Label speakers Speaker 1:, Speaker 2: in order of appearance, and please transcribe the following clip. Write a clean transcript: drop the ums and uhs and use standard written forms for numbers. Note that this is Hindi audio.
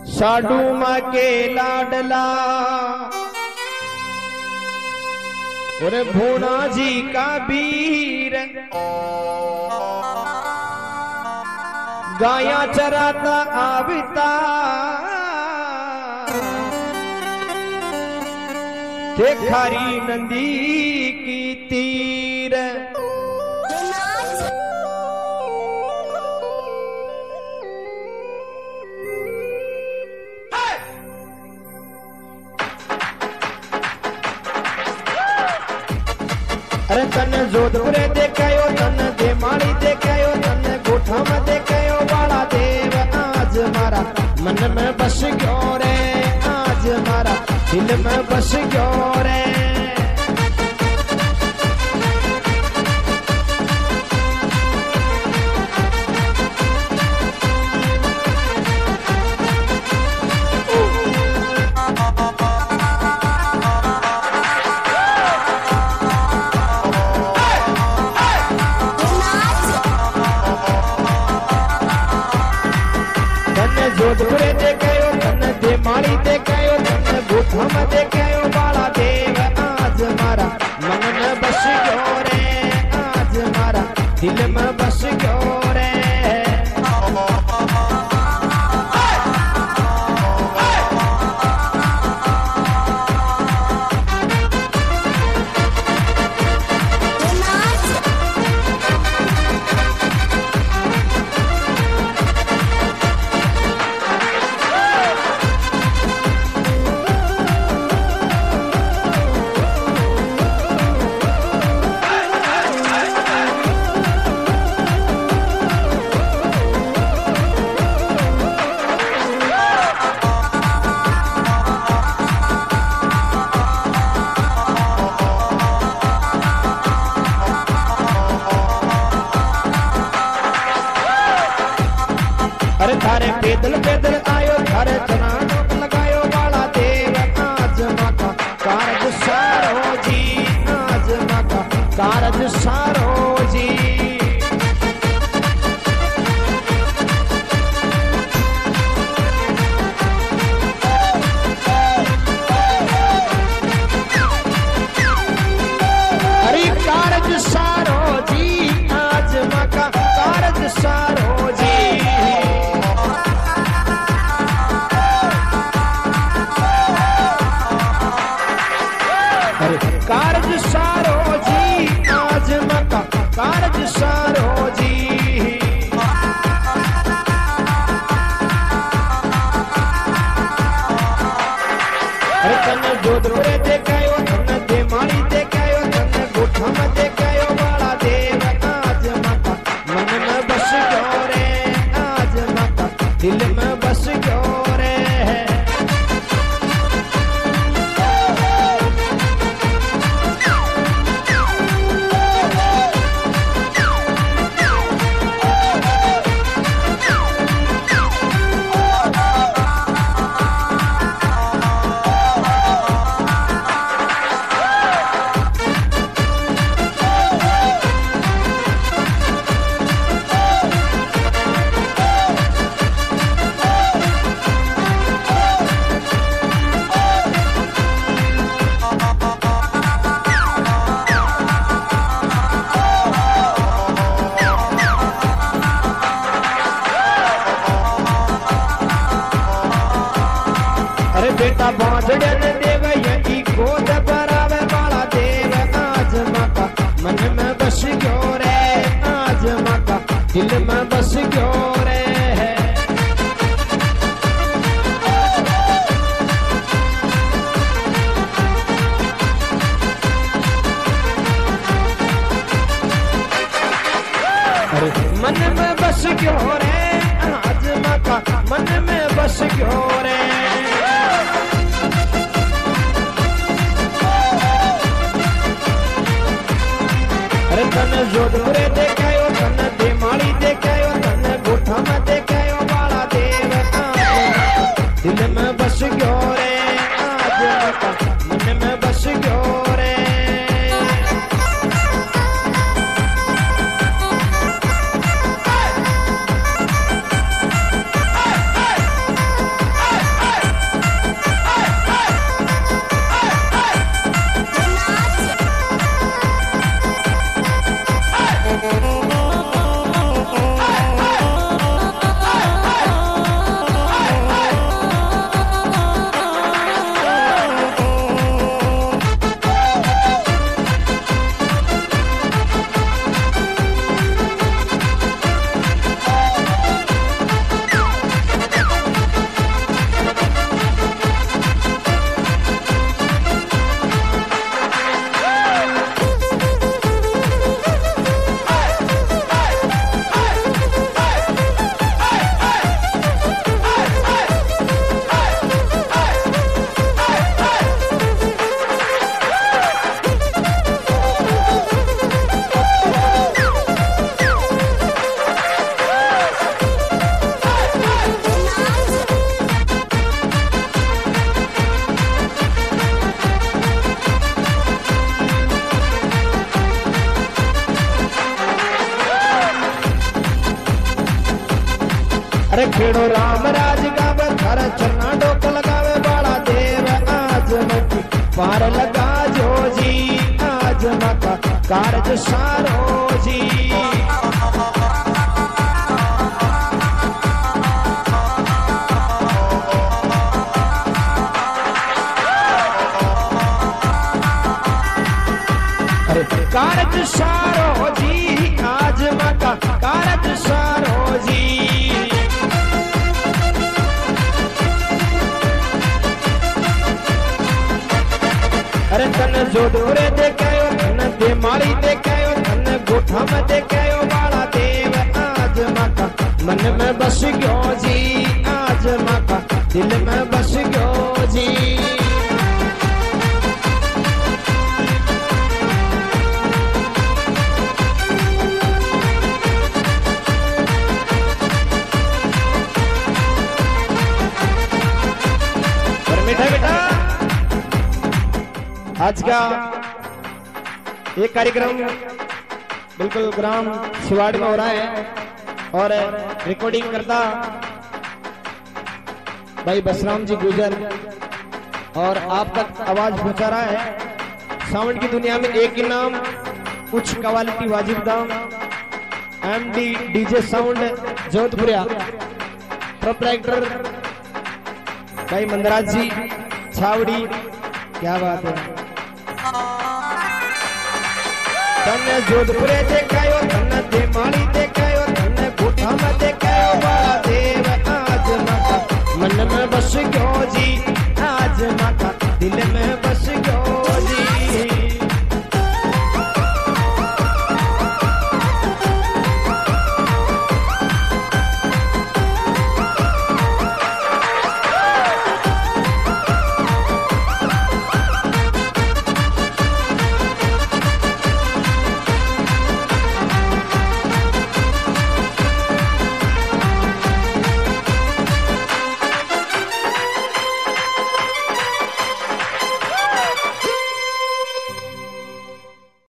Speaker 1: साडू माँ के लाडला और भूना जी का वीर गाया चराता आवता थे खारी नंदी की तीर। अरे तन जोधपुर देखायो तन देमाली देखायो तन गोठा में देखायो वाला देव आज मारा मन में बस गयो रे आज मारा दिल में बस गयो रे। जोधपुर देखायो तन देमाली देखायो तन गोठा में देखायो वाला देव आज मारा मन में बस गयो रे आज मारा दिल में बस गयो रे। अरे थारे पैदल पैदल आयो थारे चनान लगायो वाला देव आज माका कारज सारो जी आज माका कारज सारो जी। अरे कारज सारो जी आज माका कारज सारो जी। कारज सारो जी आज मका कारज सारो जी। अरे तन जोधपुर देखायो तन देमाली देखायो तन गोठा में देखायो वाला देव आज मका मन में बस गयो रे आज मका दिल में बस गयो रे। बेटा बांधड़न देव यही गोद बरावे वाला देव आज माका मन में बस गयो रे आज माका दिल में बस गयो रे। अरे मन में बस गयो रे आज माका मन में बस गयो रे। अरे तन जोधपुर देखायो तन देमाली देखायो तन गोठा में अरे खेड़ो राम राज गावे थारा चन्ना डोक लगावे बाड़ा देव आज मत पार लगा जो जी आज मत कारज सारो जी कारज सारो जी आज माता कारज सारो जी अरे तन जोधपुरे देखायो तन देमाली देखायो तन गोठा में देखायो बाला देव आज माता मन में बस गयो जी आज माता दिल में बस गयो जी बेटा आज का ये कार्यक्रम बिल्कुल ग्राम शिवाड़ में हो रहा है और रिकॉर्डिंग करता भाई बसराम जी गुजर और आप तक आवाज पहुंचा रहा है। साउंड की दुनिया में एक ही नाम उच्च क्वालिटी वाजिब दाम MD DJ sound Jodhpuriya proprietor भाई मंदराज जी छावड़ी क्या बात है। तन जोधपुरे देखायो तन देमाली देखायो तन गोठा में देखायो